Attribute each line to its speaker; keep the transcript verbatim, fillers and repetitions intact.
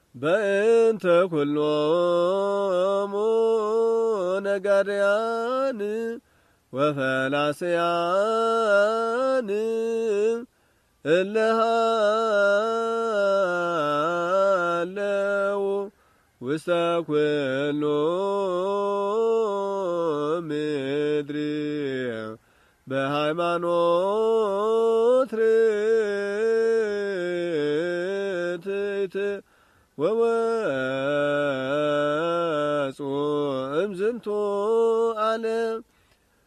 Speaker 1: በእንተ ኩሎሙ ነጋድያን ወፈላስያን እለ ሃለው ውስተ ኩሉ ምድር በሃይማኖት ርትዕት ወወፁ እምዝንቱ ዓለም